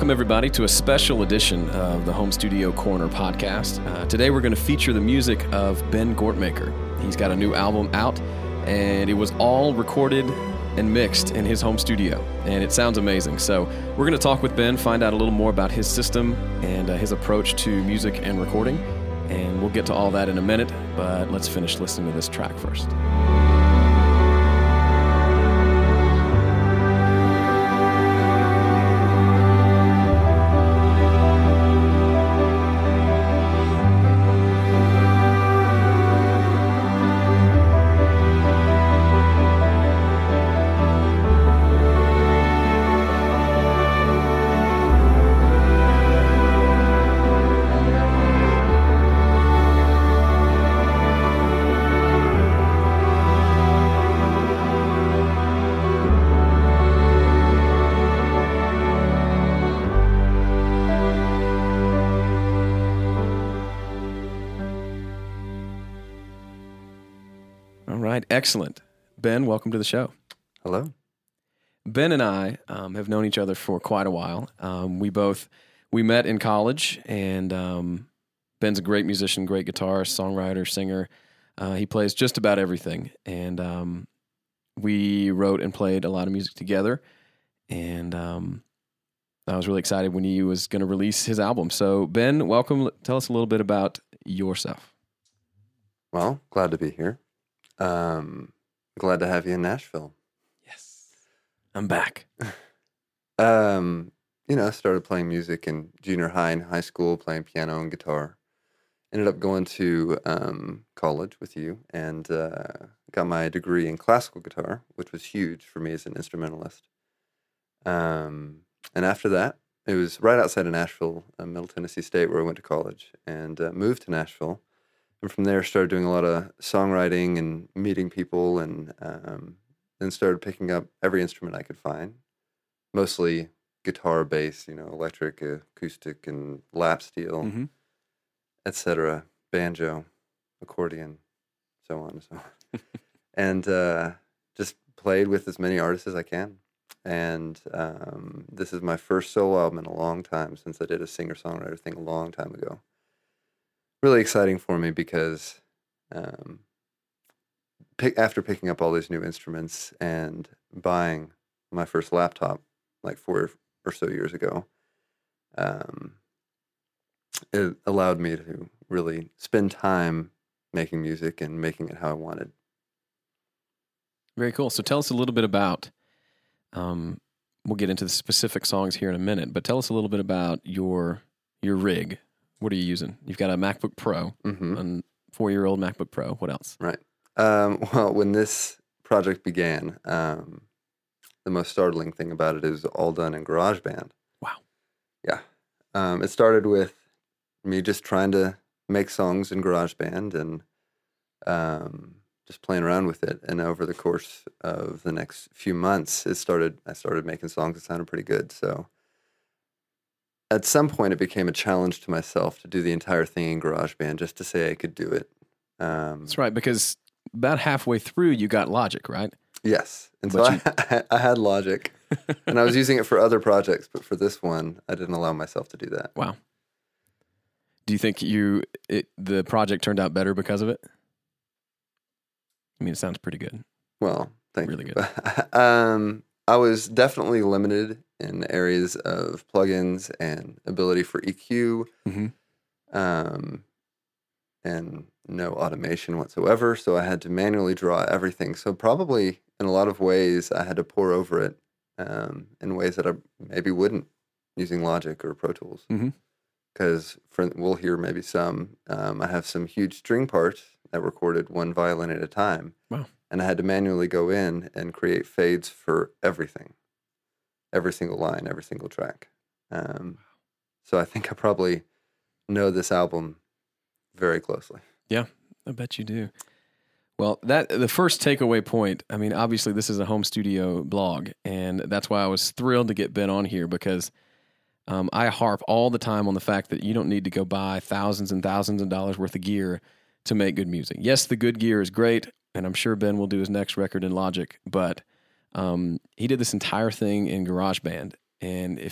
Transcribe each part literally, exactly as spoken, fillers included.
Welcome, everybody, to a special edition of the Home Studio Corner podcast. Uh, today, we're going to feature the music of Ben Gortmaker. He's got a new album out, and it was all recorded and mixed in his home studio, and it sounds amazing. So we're going to talk with Ben, find out a little more about his system and uh, his approach to music and recording, and we'll get to all that in a minute, but let's finish listening to this track first. Excellent. Ben, welcome to the show. Hello. Ben and I um, have known each other for quite a while. Um, we both, we met in college, and um, Ben's a great musician, great guitarist, songwriter, singer. Uh, he plays just about everything. And um, we wrote and played a lot of music together. And um, I was really excited when he was going to release his album. So, Ben, welcome. Tell us a little bit about yourself. Well, glad to be here. Um, glad to have you in Nashville. Yes, I'm back. um, you know, I started playing music in junior high and high school, playing piano and guitar. Ended up going to um, college with you and uh, got my degree in classical guitar, which was huge for me as an instrumentalist. Um, and after that, it was right outside of Nashville, uh, Middle Tennessee State, where I went to college, and uh, moved to Nashville. And from there, started doing a lot of songwriting and meeting people, and um, then started picking up every instrument I could find, mostly guitar, bass, you know, electric, acoustic, and lap steel, mm-hmm. et cetera, banjo, accordion, so on and so on. and uh, just played with as many artists as I can. And um, this is my first solo album in a long time, since I did a singer-songwriter thing a long time ago. Really exciting for me because um, pick, after picking up all these new instruments and buying my first laptop like four or so years ago, um, it allowed me to really spend time making music and making it how I wanted. Very cool. So tell us a little bit about, um, we'll get into the specific songs here in a minute, but tell us a little bit about your your rig. What are you using? You've got a MacBook Pro, mm-hmm. a four-year-old MacBook Pro. What else? Right. Um, well, when this project began, um, the most startling thing about it is all done in GarageBand. Wow. Yeah. Um, it started with me just trying to make songs in GarageBand and um, just playing around with it. And over the course of the next few months, it started. I started making songs that sounded pretty good. So at some point, it became a challenge to myself to do the entire thing in GarageBand just to say I could do it. Um, That's right, because about halfway through, you got Logic, right? Yes. And but so you... I, I had Logic, and I was using it for other projects, but for this one, I didn't allow myself to do that. Wow. Do you think you it, the project turned out better because of it? I mean, it sounds pretty good. Well, thank really you. Really good. um, I was definitely limited in areas of plugins and ability for E Q, mm-hmm. um, and no automation whatsoever. So I had to manually draw everything. So probably in a lot of ways, I had to pour over it um, in ways that I maybe wouldn't using Logic or Pro Tools. Because mm-hmm. we'll hear maybe some. Um, I have some huge string parts that recorded one violin at a time. Wow. And I had to manually go in and create fades for everything. Every single line, every single track. Um, so I think I probably know this album very closely. Yeah, I bet you do. Well, that the first takeaway point, I mean, obviously this is a home studio blog, and that's why I was thrilled to get Ben on here, because um, I harp all the time on the fact that you don't need to go buy thousands and thousands of dollars worth of gear to make good music. Yes, the good gear is great, and I'm sure Ben will do his next record in Logic, but um, he did this entire thing in GarageBand, and if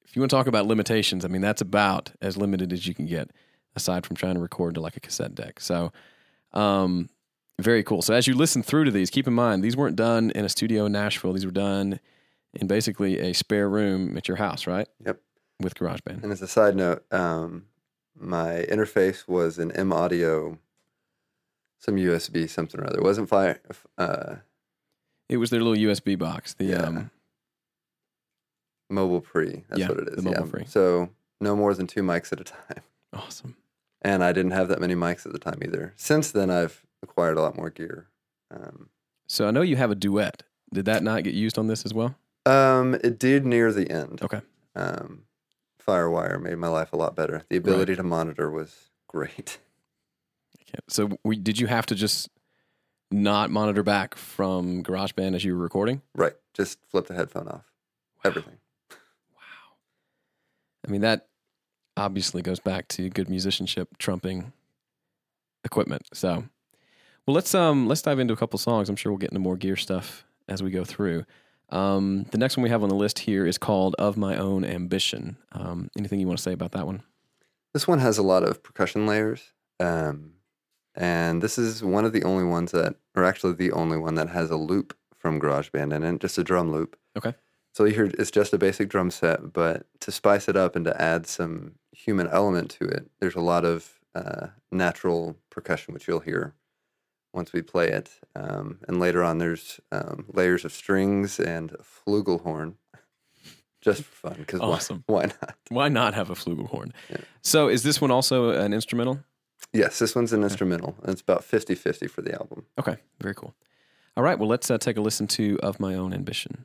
if you want to talk about limitations, I mean, that's about as limited as you can get, aside from trying to record to like a cassette deck. So, um, very cool. So as you listen through to these, keep in mind, these weren't done in a studio in Nashville. These were done in basically a spare room at your house, right? Yep. With GarageBand. And as a side note, um, my interface was an M Audio, some U S B, something or other. It wasn't fire. Uh, it was their little U S B box. The yeah. um, Mobile Pre. That's yeah, what it is. The Mobile yeah. Pre. So no more than two mics at a time. Awesome. And I didn't have that many mics at the time either. Since then, I've acquired a lot more gear. Um, so I know you have a duet. Did that not get used on this as well? Um, it did near the end. Okay. Um, Firewire made my life a lot better. The ability right. to monitor was great. So we, did you have to just not monitor back from GarageBand as you were recording? Right. Just flip the headphone off. Wow. Everything. Wow. I mean, that obviously goes back to good musicianship trumping equipment. So, well, let's um let's dive into a couple songs. I'm sure we'll get into more gear stuff as we go through. Um, the next one we have on the list here is called Of My Own Ambition. Um, anything you want to say about that one? This one has a lot of percussion layers. Um, and this is one of the only ones that, or actually the only one that has a loop from GarageBand in it, just a drum loop. Okay. So you hear it's just a basic drum set, but to spice it up and to add some human element to it, there's a lot of uh, natural percussion, which you'll hear once we play it. Um, and later on, there's um, layers of strings and a flugelhorn, just for fun. Because awesome. why, why not? Why not have a flugelhorn? Yeah. So is this one also an instrumental? Yes, this one's an okay. instrumental. And it's about fifty-fifty for the album. Okay, very cool. All right, well, let's uh, take a listen to Of My Own Ambition.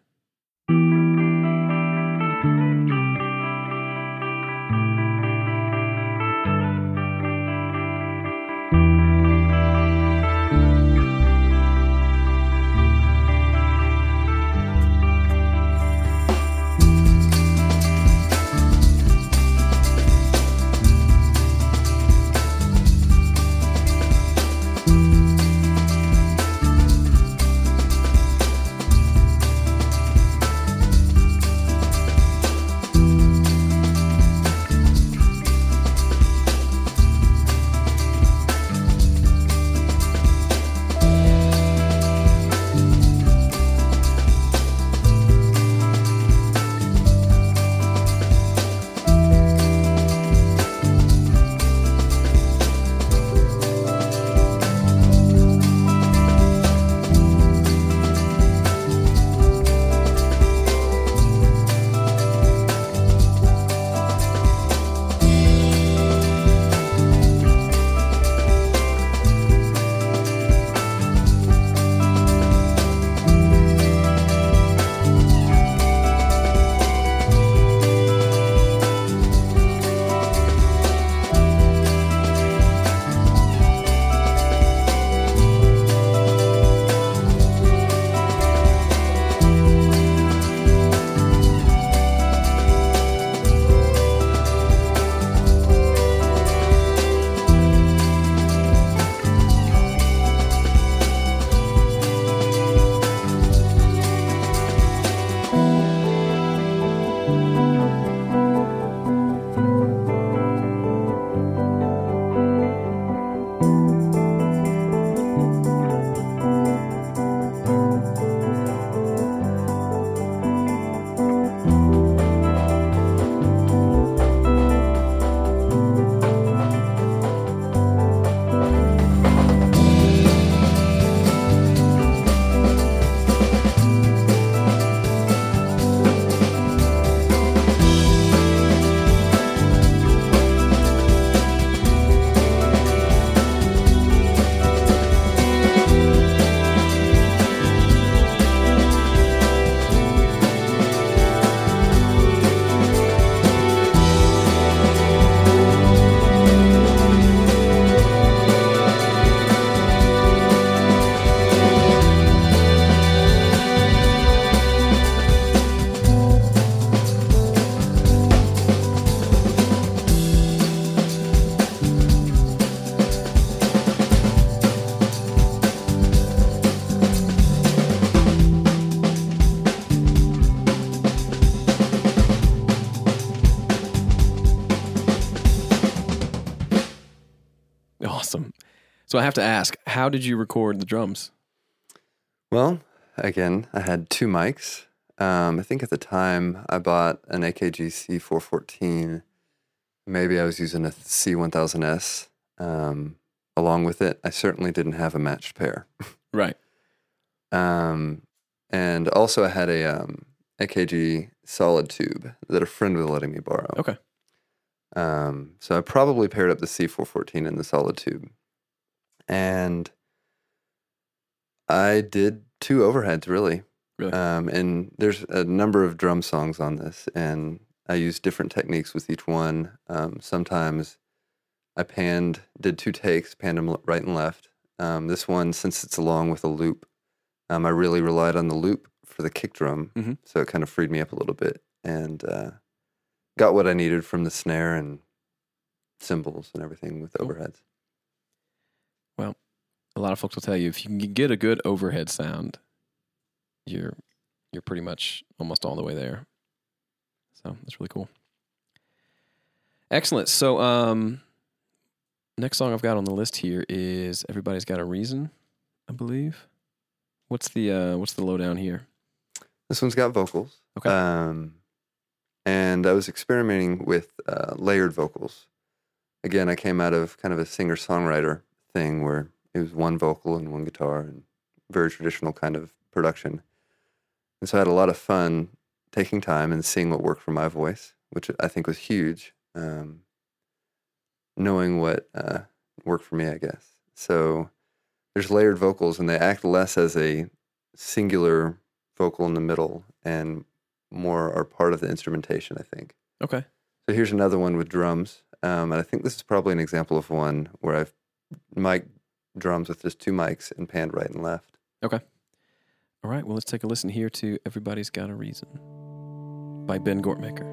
So I have to ask, how did you record the drums? Well, again, I had two mics. Um, I think at the time I bought an A K G C four fourteen. Maybe I was using a C one thousand S. Um, along with it, I certainly didn't have a matched pair. Right. Um, and also I had a um, A K G solid tube that a friend was letting me borrow. Okay. Um, so I probably paired up the C four fourteen and the solid tube. And I did two overheads, really. Really? Um, and there's a number of drum songs on this, and I used different techniques with each one. Um, sometimes I panned, did two takes, panned them right and left. Um, this one, since it's along with a loop, um, I really relied on the loop for the kick drum, Mhm. so it kind of freed me up a little bit, and uh, got what I needed from the snare and cymbals and everything with Cool. overheads. Well, a lot of folks will tell you if you can get a good overhead sound, you're you're pretty much almost all the way there. So that's really cool. Excellent. So um, next song I've got on the list here is "Everybody's Got a Reason," I believe. What's the uh, what's the lowdown here? This one's got vocals. Okay. Um, and I was experimenting with uh, layered vocals. Again, I came out of kind of a singer-songwriter thing where it was one vocal and one guitar and very traditional kind of production. And so I had a lot of fun taking time and seeing what worked for my voice, which I think was huge. Um, knowing what uh, worked for me, I guess. So there's layered vocals, and they act less as a singular vocal in the middle and more are part of the instrumentation, I think. Okay. So here's another one with drums. Um, and I think this is probably an example of one where I've mic drums with just two mics and panned right and left. Okay. All right. Well, let's take a listen here to "Everybody's Got a Reason" by Ben Gortmaker.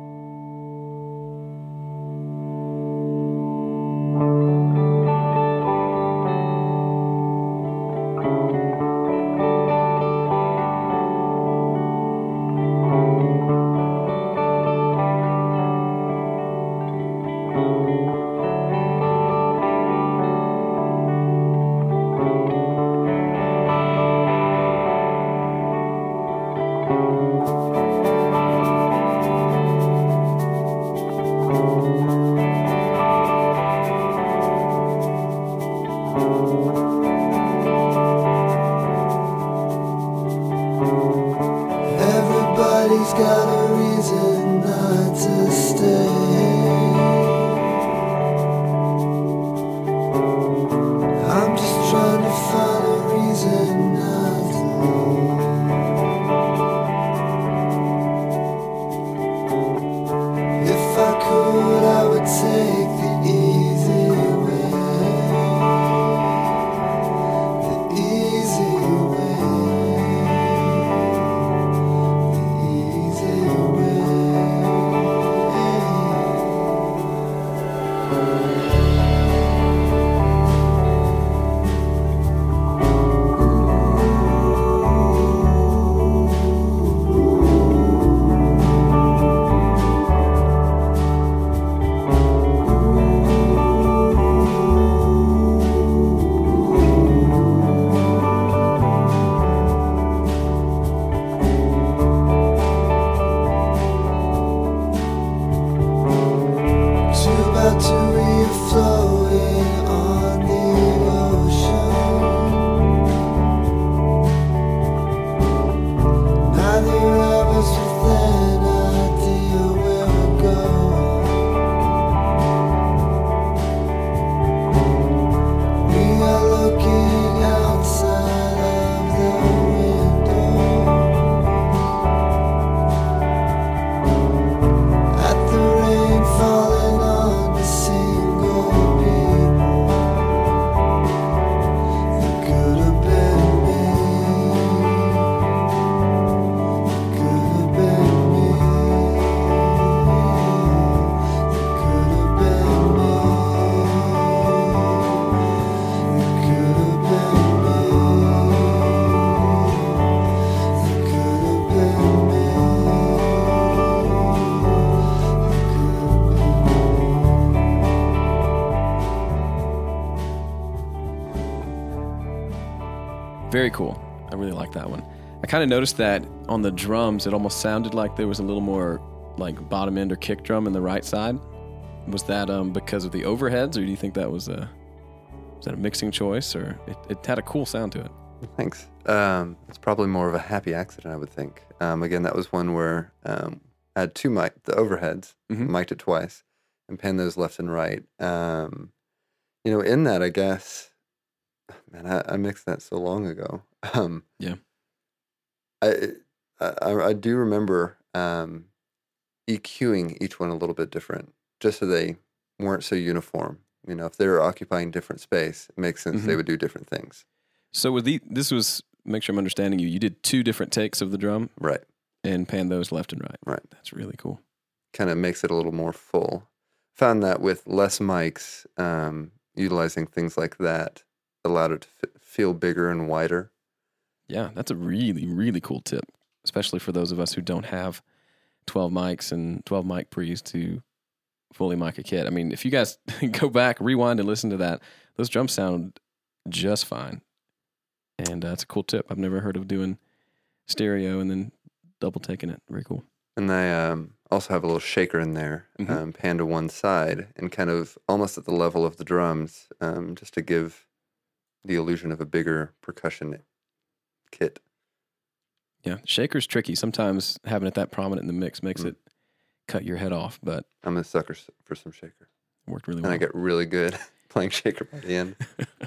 Everybody's got a reason not to stay. I'm just trying to find a reason not to leave. If I could, I would take the easy way. The easy way. The easy way. very cool. I really like that one. I kind of noticed that on the drums, it almost sounded like there was a little more like bottom end or kick drum in the right side. Was that um, because of the overheads, or do you think that was a was that a mixing choice, or it, it had a cool sound to it? Thanks. Um, it's probably more of a happy accident, I would think. Um, again, that was one where um, I had two mic, the overheads, Mm-hmm. mic'd it twice, and panned those left and right. Um, you know, in that, I guess, man, I, I mixed that so long ago. Um, Yeah. I, I I do remember um, EQing each one a little bit different, just so they weren't so uniform. You know, if they were occupying different space, it makes sense Mhm. they would do different things. So with the this was make sure I'm understanding you. You did two different takes of the drum Right, and panned those left and right. right. That's really cool. Kind of makes it a little more full. Found that with less mics, um, utilizing things like that allowed it to f- feel bigger and wider. Yeah, that's a really, really cool tip, especially for those of us who don't have twelve mics and twelve mic pre's to fully mic a kit. I mean, if you guys go back, rewind and listen to that, those drums sound just fine. And uh, it's a cool tip. I've never heard of doing stereo and then double taking it. Very cool. And I um, also have a little shaker in there, Mhm. um, panned to one side and kind of almost at the level of the drums, um, just to give the illusion of a bigger percussion kit. Yeah, shaker's tricky. Sometimes having it that prominent in the mix makes Mm. it cut your head off, but I'm a sucker s- for some shaker. it worked really And well. I get really good playing shaker by the end.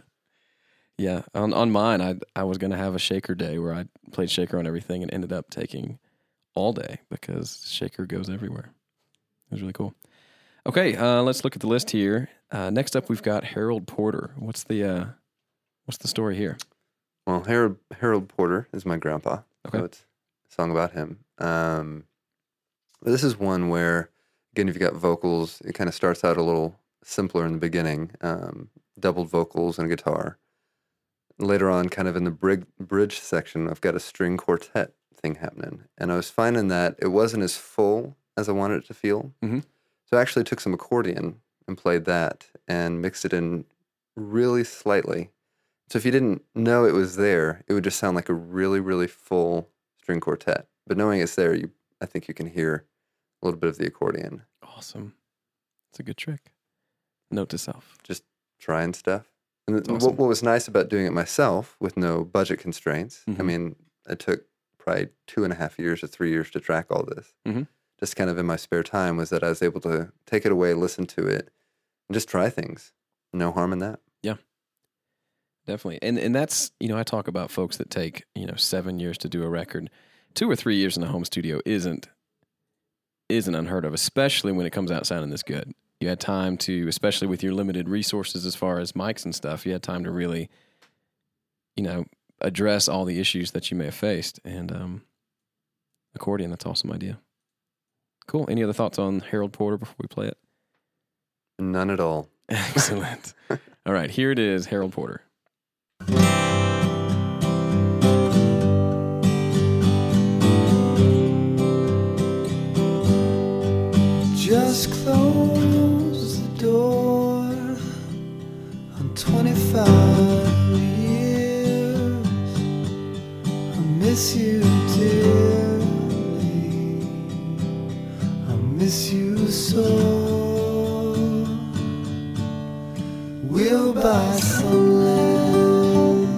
Yeah, on on mine, I I was gonna have a shaker day where I played shaker on everything and ended up taking all day because shaker goes everywhere. It was really cool. Okay, uh, let's look at the list here. Uh, next up, we've got Harold Porter. What's the uh, what's the story here? Well, Harold Harold Porter is my grandpa, Okay. so it's a song about him. Um, but this is one where, again, if you got vocals, it kind of starts out a little simpler in the beginning, um, doubled vocals and a guitar. Later on, kind of in the brig, bridge section, I've got a string quartet thing happening, and I was finding that it wasn't as full as I wanted it to feel. Mhm. So I actually took some accordion and played that and mixed it in really slightly. So if you didn't know it was there, it would just sound like a really, really full string quartet. But knowing it's there, you, I think you can hear a little bit of the accordion. Awesome. It's a good trick. Note to self. Just trying stuff. And th- Awesome. what, what was nice about doing it myself with no budget constraints, I Mhm. mean, it took probably two and a half years or three years to track all this. Mhm. Just kind of in my spare time was that I was able to take it away, listen to it, and just try things. No harm in that. Definitely. And and that's, you know, I talk about folks that take, you know, seven years to do a record. Two or three years in a home studio isn't isn't unheard of, especially when it comes out sounding this good. You had time to, especially with your limited resources as far as mics and stuff, you had time to really, you know, address all the issues that you may have faced. And um, accordion, that's an awesome idea. Cool. Any other thoughts on Harold Porter before we play it? None at all. Excellent. All right, here it is, Harold Porter. Just close the door on twenty-five years. I miss you dearly. I miss you so. We'll buy some land,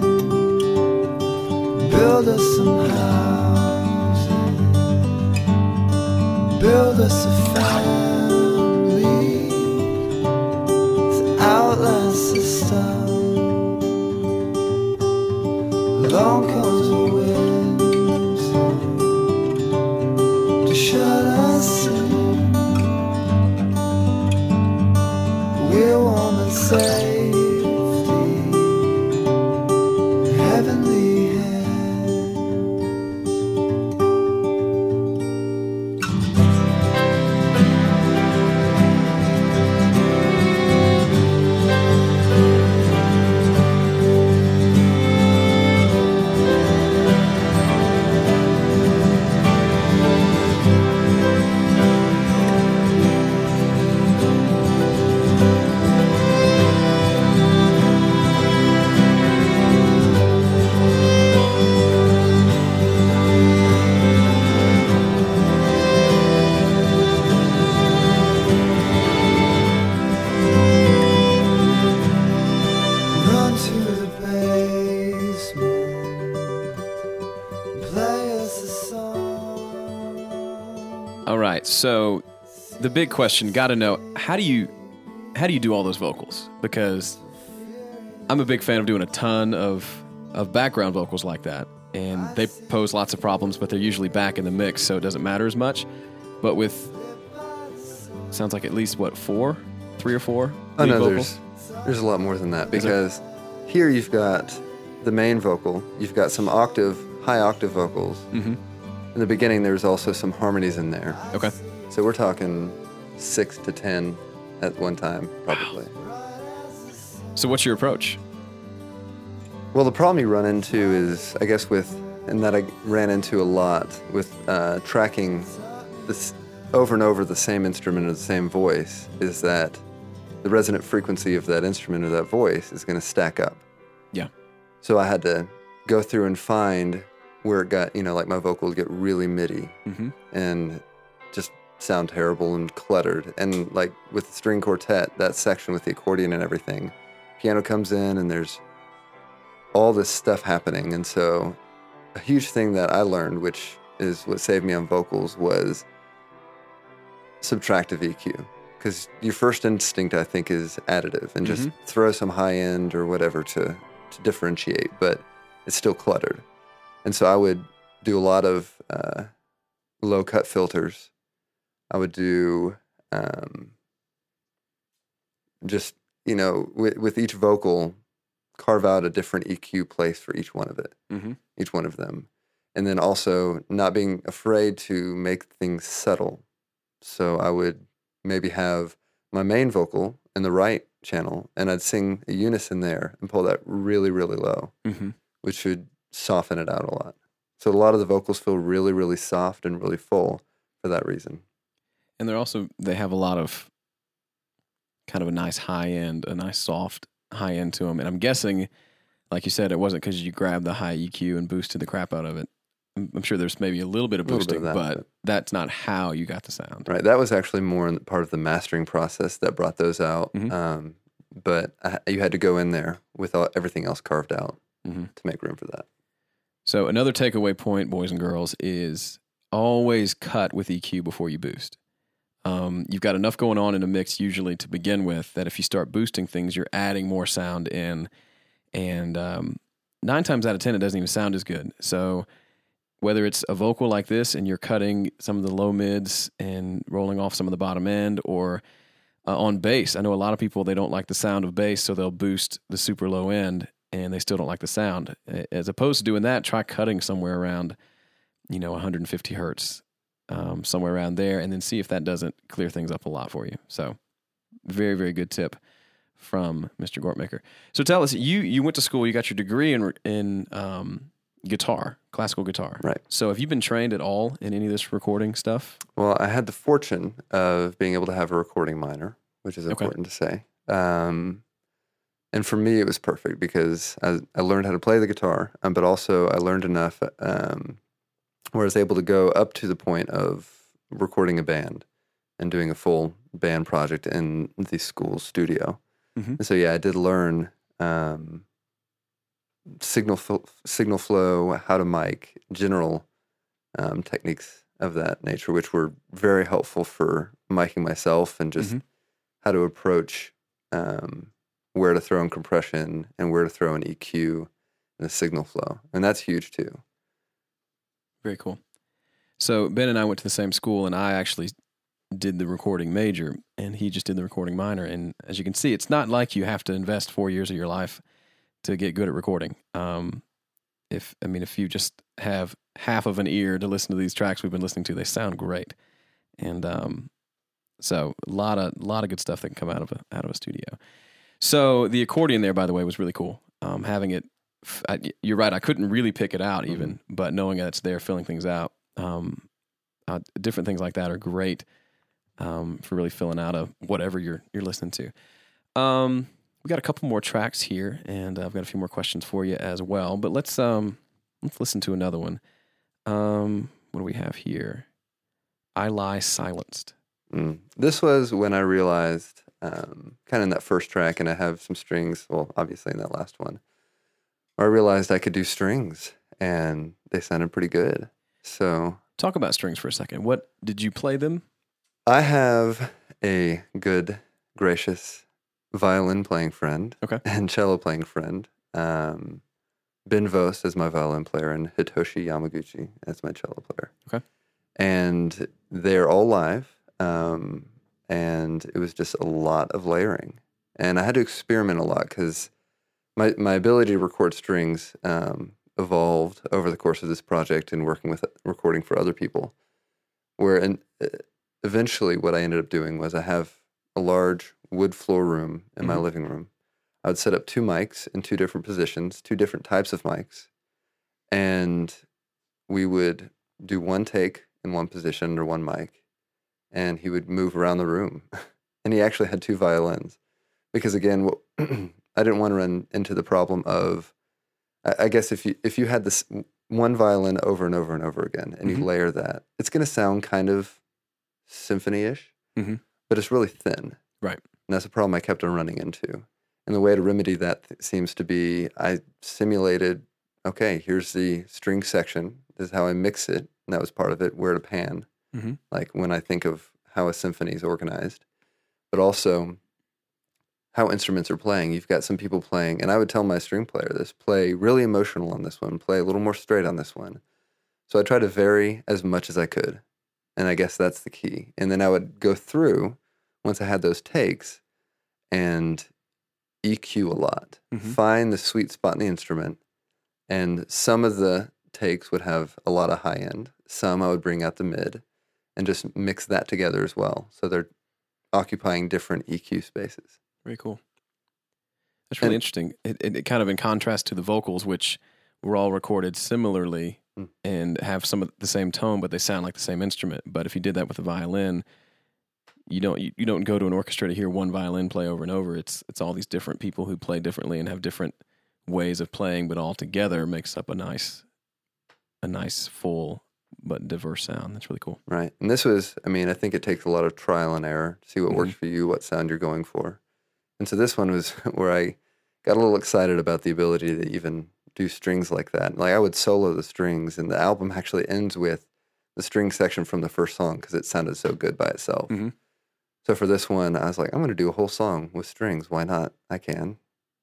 build us some houses, build us a family to outlast the storm. Along comes the wind to shut us in. We're warm and safety, heavenly hands. All right. So the big question, got to know, how do you how do you do all those vocals? Because I'm a big fan of doing a ton of of background vocals like that, and they pose lots of problems, but they're usually back in the mix, so it doesn't matter as much. But with sounds like at least what four, three or four Oh lead no, vocals? there's there's a lot more than that Is there? because here you've got the main vocal, you've got some octave, high octave vocals. Mm-hmm. In the beginning, there's also some harmonies in there. Okay. So we're talking six to ten at one time, probably. So what's your approach? Well, the problem you run into is, I guess, with, and that I ran into a lot with uh, tracking this over and over the same instrument or the same voice, is that the resonant frequency of that instrument or that voice is going to stack up. Yeah. So I had to go through and find where it got, you know, like my vocals get really MIDI Mm-hmm. and just sound terrible and cluttered. And like with the string quartet, that section with the accordion and everything, piano comes in and there's all this stuff happening. And so a huge thing that I learned, which is what saved me on vocals, was subtractive E Q. Because your first instinct, I think, is additive and just throw some high end or whatever to, to differentiate, but it's still cluttered. And so I would do a lot of uh, low cut filters. I would do um, just, you know, with, with each vocal, carve out a different E Q place for each one of it, Mm-hmm. each one of them. And then also not being afraid to make things subtle. So I would maybe have my main vocal in the right channel and I'd sing a unison there and pull that really, really low, Mm-hmm. which would soften it out a lot. So a lot of the vocals feel really, really soft and really full for that reason. And they're also, they have a lot of kind of a nice high end, a nice soft high end to them. And I'm guessing, like you said, it wasn't because you grabbed the high E Q and boosted the crap out of it. I'm I'm sure there's maybe a little bit of A little bit boosting, of that, but but- that's not how you got the sound. Right. That was actually more in part of the mastering process that brought those out. Mhm. Um, but I, you had to go in there with all, everything else carved out Mhm. to make room for that. So another takeaway point, boys and girls, is always cut with E Q before you boost. Um, you've got enough going on in a mix usually to begin with that if you start boosting things, you're adding more sound in, and um, nine times out of ten, it doesn't even sound as good. So whether it's a vocal like this and you're cutting some of the low mids and rolling off some of the bottom end, or uh, on bass, I know a lot of people, they don't like the sound of bass, so they'll boost the super low end and they still don't like the sound. As opposed to doing that, try cutting somewhere around, you know, one hundred fifty hertz, um, somewhere around there, and then see if that doesn't clear things up a lot for you. So very, very good tip from Mister Gortmaker. So tell us, you you went to school, you got your degree in in um, guitar, classical guitar. Right. So have you been trained at all in any of this recording stuff? Well, I had the fortune of being able to have a recording minor, which is Okay. important to say. Um, and for me, it was perfect because I, I learned how to play the guitar, um, but also I learned enough um, where I was able to go up to the point of recording a band and doing a full band project in the school studio. Mhm. And so, yeah, I did learn um, signal fl- signal flow, how to mic, general um, techniques of that nature, which were very helpful for miking myself and just Mhm. how to approach um, where to throw in compression and where to throw in E Q and the signal flow. And that's huge too. Very cool. So Ben and I went to the same school, and I actually did the recording major, and he just did the recording minor. And as you can see, it's not like you have to invest four years of your life to get good at recording. Um, if I mean, if you just have half of an ear to listen to these tracks we've been listening to, they sound great. And um, so a lot of lot of good stuff that can come out of a, out of a studio. So the accordion there, by the way, was really cool. Um, having it, I, you're right. I couldn't really pick it out even, mm-hmm. but knowing that it's there, filling things out, um, uh, different things like that are great um, for really filling out of whatever you're you're listening to. Um, we got a couple more tracks here, and I've got a few more questions for you as well. But let's um, let's listen to another one. Um, what do we have here? I Lie Silenced. Mm. This was when I realized, um, kind of in that first track, and I have some strings, well, obviously in that last one, where I realized I could do strings, and they sounded pretty good. So Talk about strings for a second. What did you play them? I have a good, gracious violin playing friend Okay. and cello playing friend. Um, Ben Vos is my violin player and Hitoshi Yamaguchi as my cello player. Okay. And they're all live. Um, and it was just a lot of layering. And I had to experiment a lot because my, my ability to record strings um, evolved over the course of this project and working with recording for other people. Where and eventually what I ended up doing was I have a large wood floor room in mm-hmm. my living room. I would set up two mics in two different positions, two different types of mics, and we would do one take in one position under one mic, and he would move around the room. And he actually had two violins because, again, what, I didn't want to run into the problem of, I, I guess if you if you had this one violin over and over and over again, and mm-hmm. you layer that, it's going to sound kind of symphony-ish, mm-hmm. but it's really thin. Right. And that's a problem I kept on running into. And the way to remedy that th- seems to be I simulated, okay, here's the string section. This is how I mix it. And that was part of it, where to pan, mm-hmm. like when I think of how a symphony is organized. But also how instruments are playing. You've got some people playing, and I would tell my string player this, play really emotional on this one, play a little more straight on this one. So I tried to vary as much as I could. And I guess that's the key. And then I would go through, once I had those takes, and E Q a lot, mm-hmm. find the sweet spot in the instrument, and some of the takes would have a lot of high end. Some I would bring out the mid, and just mix that together as well. So they're occupying different E Q spaces. Very cool. That's really And- interesting. It, it, it kind of in contrast to the vocals, which were all recorded similarly Mm. and have some of the same tone, but they sound like the same instrument. But if you did that with a violin, you don't you, you don't go to an orchestra to hear one violin play over and over. It's it's all these different people who play differently and have different ways of playing, but all together makes up a nice a nice full but diverse sound. That's really cool. Right. And this was, I mean, I think it takes a lot of trial and error to see what Mhm. works for you, what sound you're going for. And so this one was where I got a little excited about the ability to even do strings like that. Like I would solo the strings, and the album actually ends with the string section from the first song because it sounded so good by itself. Mhm. So for this one, I was like, I'm going to do a whole song with strings. Why not? I can.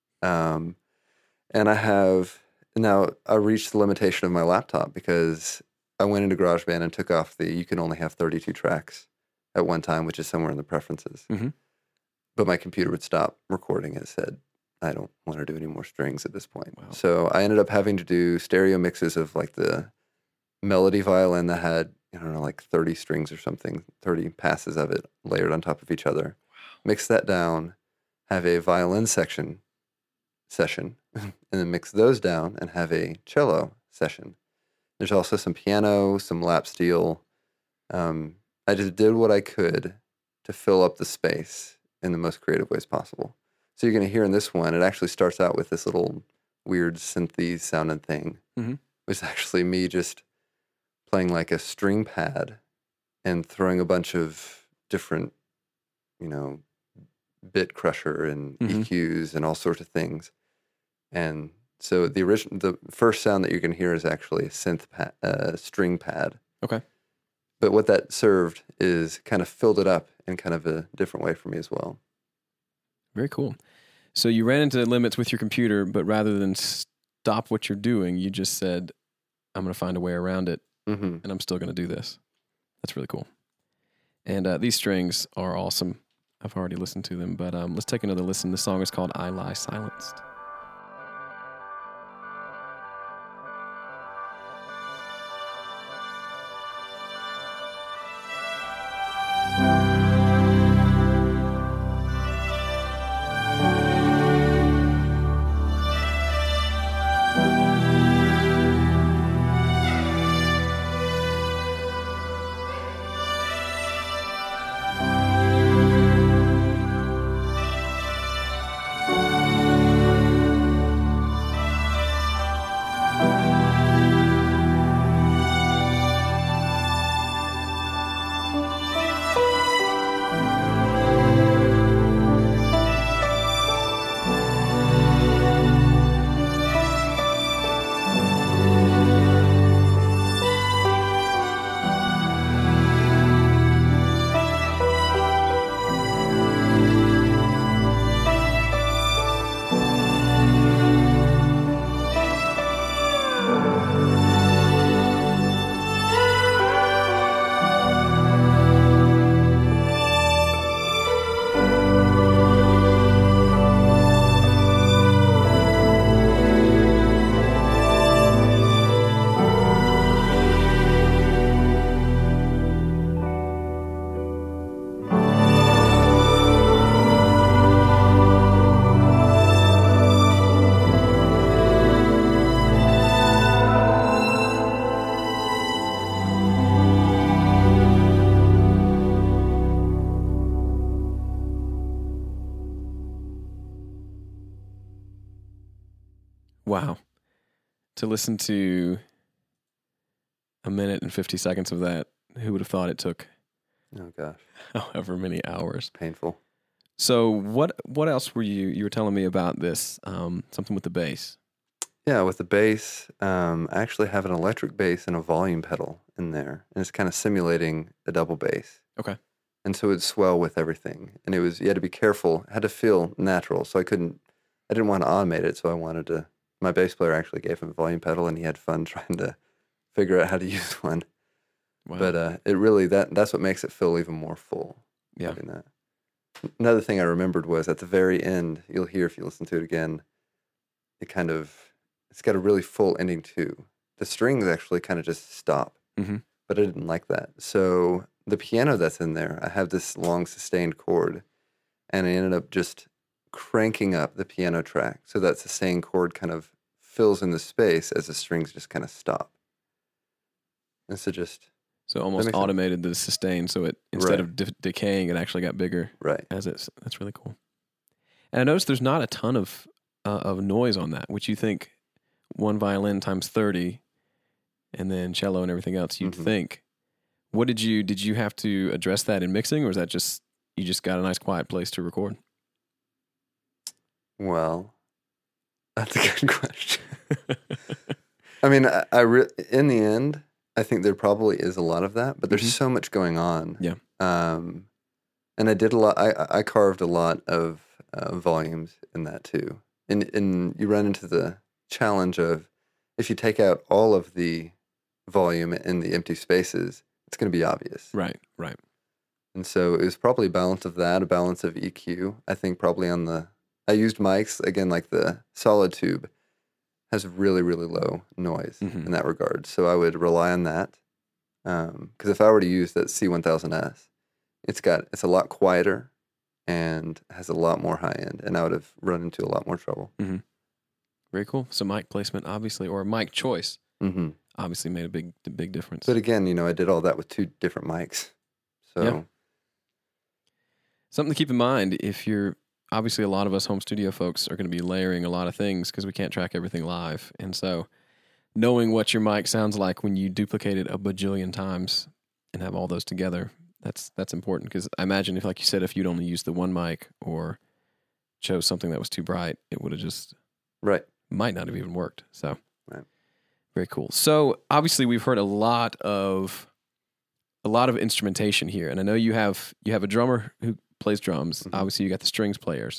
Um, and I have, now I reached the limitation of my laptop because I went into GarageBand and took off the, you can only have thirty-two tracks at one time, which is somewhere in the preferences. Mhm. But my computer would stop recording. It said, I don't want to do any more strings at this point. Wow. So I ended up having to do stereo mixes of like the melody violin that had, I don't know, like thirty strings or something, thirty passes of it layered on top of each other. Wow. Mix that down, have a violin section session, and then mix those down and have a cello session. There's also some piano, some lap steel. Um, I just did what I could to fill up the space in the most creative ways possible. So you're going to hear in this one, it actually starts out with this little weird synthy sounding thing. Mm-hmm. It was actually me just playing like a string pad and throwing a bunch of different, you know, bit crusher and Mhm. E Qs and all sorts of things. And so the original, the first sound that you're going to hear is actually a synth pad, uh, string pad. Okay. But what that served is kind of filled it up in kind of a different way for me as well. Very cool. So you ran into limits with your computer, but rather than stop what you're doing, you just said, I'm going to find a way around it, Mm-hmm. and I'm still going to do this. That's really cool. And uh, these strings are awesome. I've already listened to them, but um, let's take another listen. The song is called I Lie Silenced. I to listen to a minute and fifty seconds of that. Who would have thought it took Oh gosh, however many hours? painful. So what what else were you you were telling me about this? Um, something with the bass. Yeah, with the bass, um, I actually have an electric bass and a volume pedal in there, and it's kind of simulating a double bass. Okay. And so it'd swell with everything, and it was you had to be careful. It had to feel natural, so I couldn't. I didn't want to automate it, so I wanted to. My bass player actually gave him a volume pedal, and he had fun trying to figure out how to use one. Wow. But uh, it really that that's what makes it feel even more full. Yeah. Having that. Another thing I remembered was at the very end. You'll hear if you listen to it again. It kind of it's got a really full ending too. The strings actually kind of just stop, mm-hmm. but I didn't like that. So the piano that's in there, I have this long sustained chord, and I ended up just cranking up the piano track so that sustained chord kind of fills in the space as the strings just kind of stop. And so just So almost makes sense. automated the sustain, so it instead Right. of de- decaying, it actually got bigger right. as it's. That's really cool. And I noticed there's not a ton of uh, of noise on that, which you think one violin times thirty, and then cello and everything else. You'd Mhm. think. What did you did you have to address that in mixing, or is that just you just got a nice quiet place to record? Well, that's a good question. I mean, I, I re- in the end, I think there probably is a lot of that, but there's Mhm. so much going on. Yeah. Um, and I did a lot. I I carved a lot of uh, volumes in that too. And and you run into the challenge of if you take out all of the volume in the empty spaces, it's going to be obvious. Right, right. And so it was probably a balance of that, a balance of E Q. I think probably on the I used mics again, like the Solid Tube has really really low noise Mhm. in that regard. So I would rely on that because if I were to use that C one thousand S, it's got it's a lot quieter and has a lot more high end, and I would have run into a lot more trouble. Very cool. So mic placement, obviously, or mic choice, hmm obviously made a big a big difference. But again, you know, I did all that with two different mics, so Yeah. Something to keep in mind if you're obviously a lot of us home studio folks are going to be layering a lot of things because we can't track everything live. And so knowing what your mic sounds like when you duplicate it a bajillion times and have all those together, that's that's important because I imagine if, like you said, if you'd only used the one mic or chose something that was too bright, it would have just right. might not have even worked. So Right. very cool. So obviously we've heard a lot of a lot of instrumentation here, and I know you have you have a drummer who plays drums. Mhm. Obviously, you got the strings players.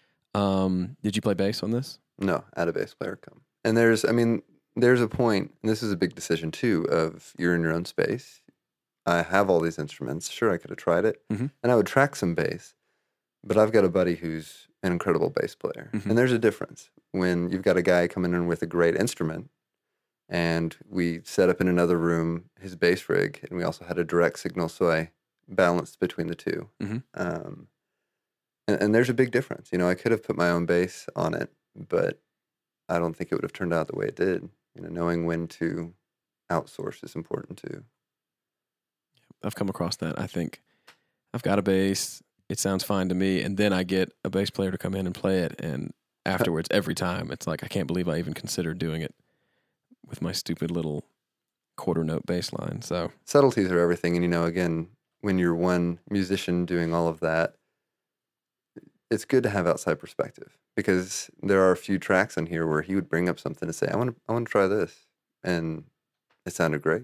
Um, did you play bass on this? No, add a bass player come. And there's, I mean, there's a point, and this is a big decision too, of you're in your own space. I have all these instruments. Sure, I could have tried it, Mhm. and I would track some bass, but I've got a buddy who's an incredible bass player. Mhm. And there's a difference when you've got a guy coming in with a great instrument, and we set up in another room his bass rig, and we also had a direct signal, so I balanced between the two. Mhm. Um, and, and there's a big difference. You know, I could have put my own bass on it, but I don't think it would have turned out the way it did. You know, knowing when to outsource is important too. I've come across that. I think I've got a bass. It sounds fine to me, and then I get a bass player to come in and play it, and afterwards, every time, it's like I can't believe I even considered doing it with my stupid little quarter note bass line. So Subtleties are everything, and you know, again, when you're one musician doing all of that, it's good to have outside perspective because there are a few tracks on here where he would bring up something to say, "I want to, I want to try this," and it sounded great.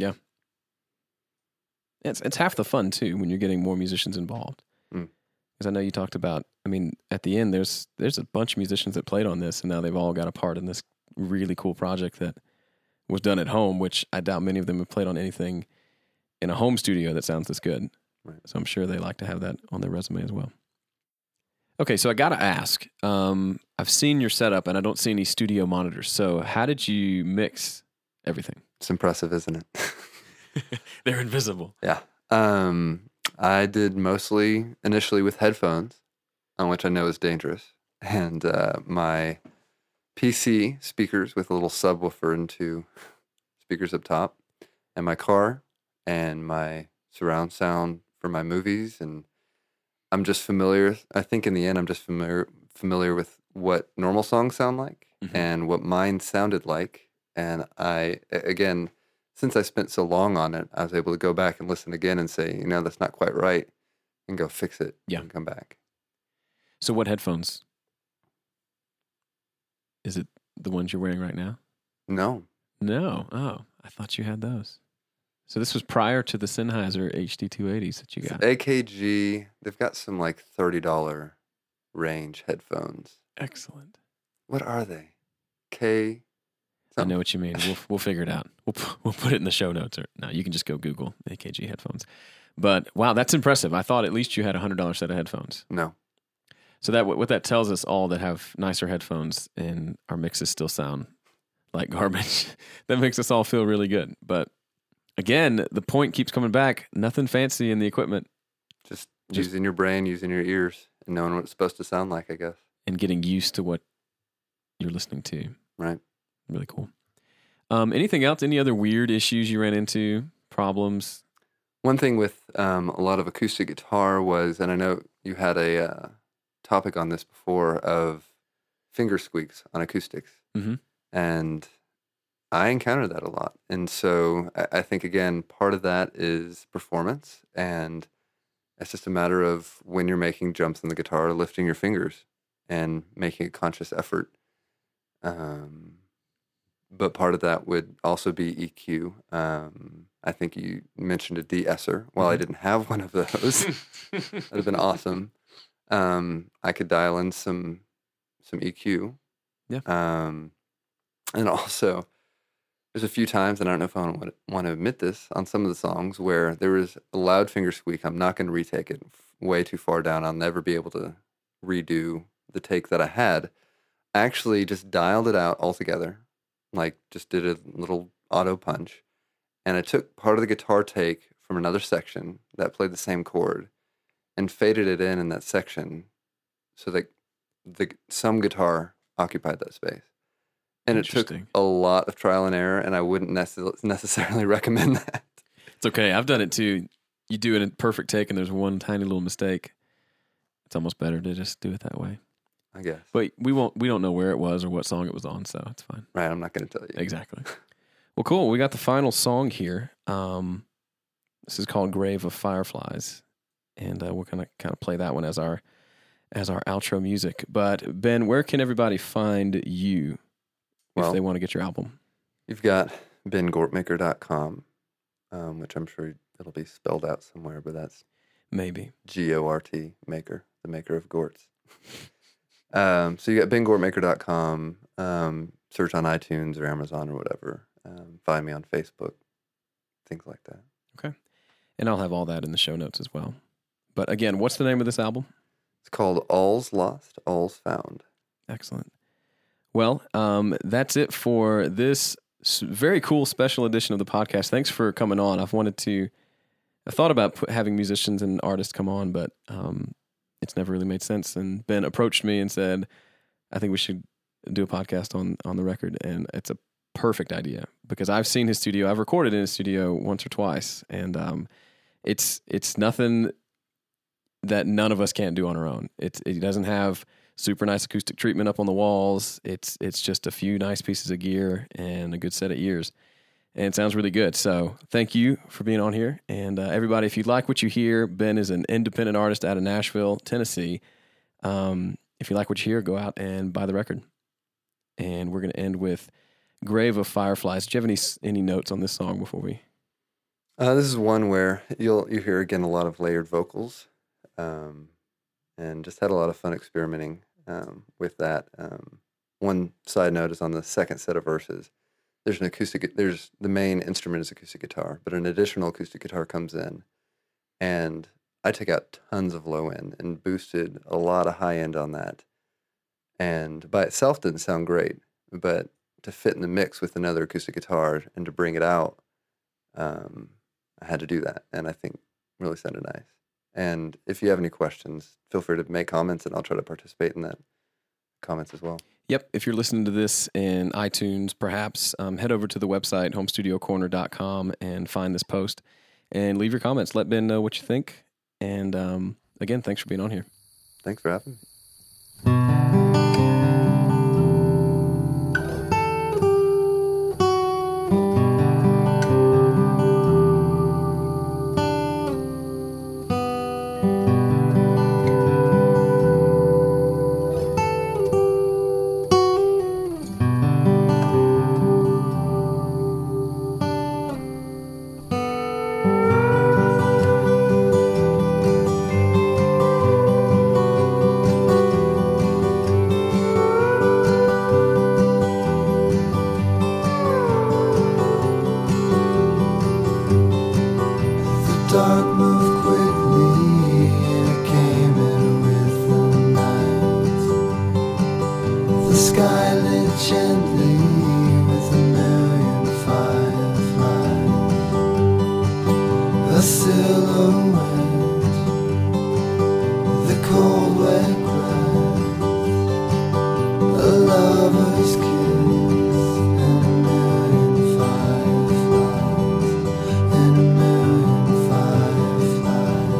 it's it's half the fun too when you're getting more musicians involved. Mm. Because I know you talked about. I mean, at the end, there's there's a bunch of musicians that played on this, and now they've all got a part in this really cool project that was done at home. Which I doubt many of them have played on anything in a home studio that sounds this good. Right. So I'm sure they like to have that on their resume as well. Okay, so I got to ask. Um, I've seen your setup, and I don't see any studio monitors. So how did you mix everything? It's impressive, isn't it? They're invisible. Yeah. Um, I did mostly initially with headphones, on which I know is dangerous, and uh, my P C speakers with a little subwoofer and two speakers up top, and my car, and my surround sound for my movies, and I'm just familiar. I think in the end, I'm just familiar familiar with what normal songs sound like Mhm. and what mine sounded like And I, a- again, since I spent so long on it, I was able to go back and listen again and say, you know, that's not quite right, and go fix it Yeah. and come back. So what headphones? Is it the ones you're wearing right now? No, No. Oh, I thought you had those. So this was prior to the Sennheiser H D two eighties that you it's got. A K G, they've got some like thirty dollars range headphones. Excellent. What are they? K? I know what you mean. We'll we'll figure it out. We'll pu- we'll put it in the show notes. Or no, you can just go Google A K G headphones. But wow, that's impressive. I thought at least you had a hundred dollar set of headphones. No. So that what that tells us all that have nicer headphones and our mixes still sound like garbage. That makes us all feel really good. But again, the point keeps coming back. Nothing fancy in the equipment, Just, Just- using your brain, using your ears, and knowing what it's supposed to sound like, I guess. and getting used to what you're listening to. Right. Really cool. Um, anything else? Any other weird issues you ran into? Problems? One thing with um, a lot of acoustic guitar was, and I know you had a uh, topic on this before, of finger squeaks on acoustics. Mhm. And I encountered that a lot. And so I, I think, again, part of that is performance. And it's just a matter of when you're making jumps on the guitar, lifting your fingers and making a conscious effort. Um, but part of that would also be E Q. Um, I think you mentioned a de-esser. Well, I Mhm. didn't have one of those. That'd have been awesome. Um, I could dial in some some E Q. Yeah. Um, and also, there's a few times, and I don't know if I want to, want to admit this, on some of the songs where there was a loud finger squeak. I'm not going to retake it f- way too far down. I'll never be able to redo the take that I had. I actually just dialed it out altogether, like just did a little auto punch, and I took part of the guitar take from another section that played the same chord and faded it in in that section so that the some guitar occupied that space. And it took Interesting. a lot of trial and error, and I wouldn't necess- necessarily recommend that. It's okay. I've done it too. You do it in perfect take and there's one tiny little mistake. It's almost better to just do it that way. I guess. But we won't. We don't know where it was or what song it was on, so it's fine. Right, I'm not going to tell you. Exactly. Well, cool. We got the final song here. Um, this is called "Grave of Fireflies," and uh, we're gonna kind of play that one as our as our outro music. But Ben, where can everybody find you if Well, they want to get your album? You've got ben gortmaker dot com, um, which I'm sure it'll be spelled out somewhere, but that's Maybe. G O R T, maker, the maker of Gorts. um, so you got ben gortmaker dot com, um, search on iTunes or Amazon or whatever. Um, find me on Facebook, things like that. And I'll have all that in the show notes as well. But again, what's the name of this album? It's called All's Lost, All's Found. Excellent. Well, um, that's it for this s- very cool special edition of the podcast. Thanks for coming on. I've wanted to, I thought about put, having musicians and artists come on, but um, it's never really made sense. And Ben approached me and said, I think we should do a podcast on, on the record. And it's a perfect idea because I've seen his studio. I've recorded in his studio once or twice. And um, it's it's nothing that none of us can't do on our own. It's, it doesn't have super nice acoustic treatment up on the walls. It's it's just a few nice pieces of gear and a good set of ears. And it sounds really good. So thank you for being on here. And uh, everybody, if you like what you hear, Ben is an independent artist out of Nashville, Tennessee. Um, if you like what you hear, go out and buy the record. And we're going to end with Grave of Fireflies. Do you have any any notes on this song before we? Uh, this is one where you'll you hear again a lot of layered vocals, um, and just had a lot of fun experimenting um, with that. Um, one side note is on the second set of verses. There's an acoustic. There's the main instrument is acoustic guitar, but an additional acoustic guitar comes in, and I took out tons of low end and boosted a lot of high end on that. And by itself didn't sound great, but to fit in the mix with another acoustic guitar and to bring it out, um, I had to do that, and I think really sounded nice. And if you have any questions, feel free to make comments, and I'll try to participate in that comments as well. Yep. If you're listening to this in iTunes, perhaps um, head over to the website, home studio corner dot com, and find this post and leave your comments. Let Ben know what you think. And um, again, thanks for being on here. Thanks for having me. dark moved quickly and it came in with the night. The sky lit gently with a million fireflies. A silhouette, the cold wet grass, a lover's kiss, and a million fireflies, and a million fireflies.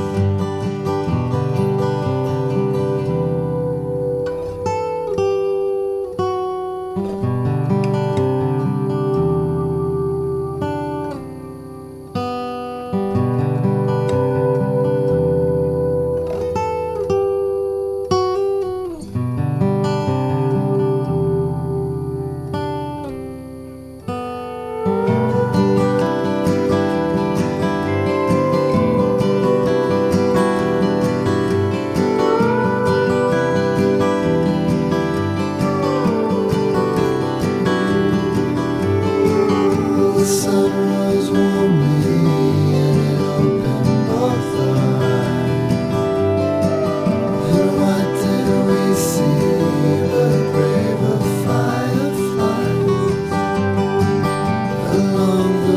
The sun rose warmly and it opened both our eyes. And what did we see but a grave of fireflies along the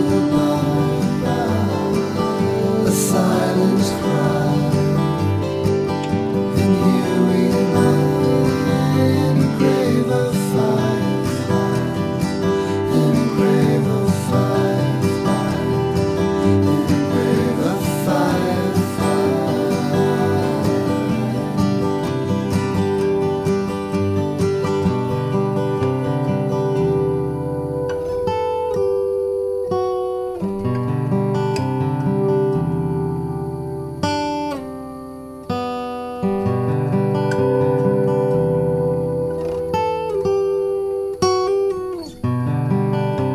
line? A silence cried, and here we lie in a grave of fireflies, in a grave of fireflies, in a grave of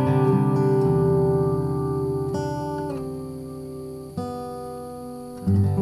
fireflies.